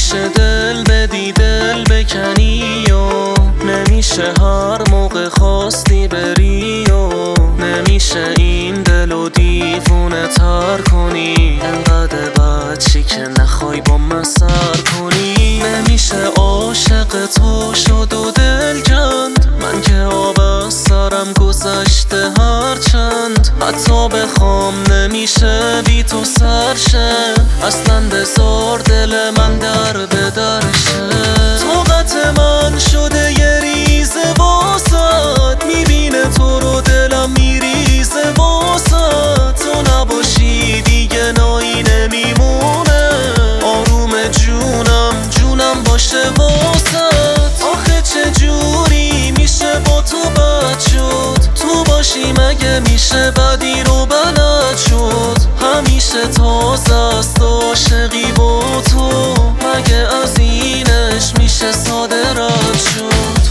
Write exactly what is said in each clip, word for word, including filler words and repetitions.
نمیشه دل بدی دل بکنی و نمیشه هر موقع خواستی بری و نمیشه این دل و دیوونه تر کنی انقدر بچی که نخوای با من سر کنی نمیشه عاشق تو شد و دل کند من که آب از سرم گذشته هر چند حتی بخوام نمیشه بی تو سرشه اصلا بذار دل من در به درشه طاقت من شده یه ریزه واسد میبینه تو رو دلم میریزه واسد تو نباشی دیگه نایی نمیمونه آروم جونم جونم باشه واسد آخه چه جوری میشه با تو بد شد تو باشی مگه میشه بدی رو بلد شد همیشه تازه است عاشقی با تو مگه از اینش میشه ساده رد شد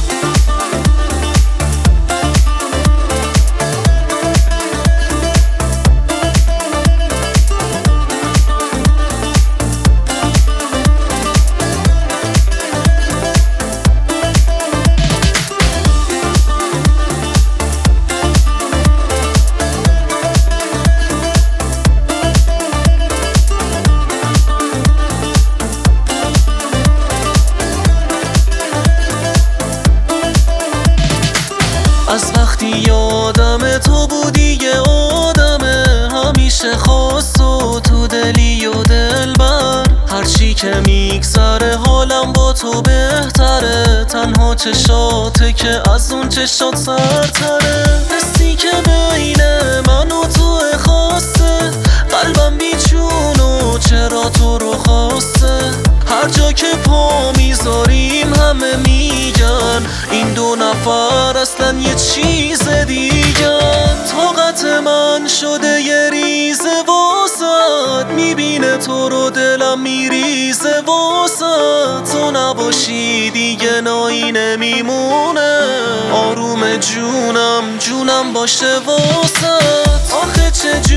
از وقتی یادم تو بودی یه آدمه همیشه خواست و تو دلی و دلبر هرچی که میگذره حالم با تو بهتره تنها چشاته که از اون چشات سرتره حسی که بین من و تو خاصه قلبم بیچون و چرا تو رو خواسته هر جا که پا میذاریم همه میگن این دو نفر اصلا یه چیز دیگن طاقت من شده یه ریزه واسد میبینه تو رو دلم میریزه واسد تو نباشی دیگه نایی نمیمونه آروم جونم جونم باشه واسد آخه چه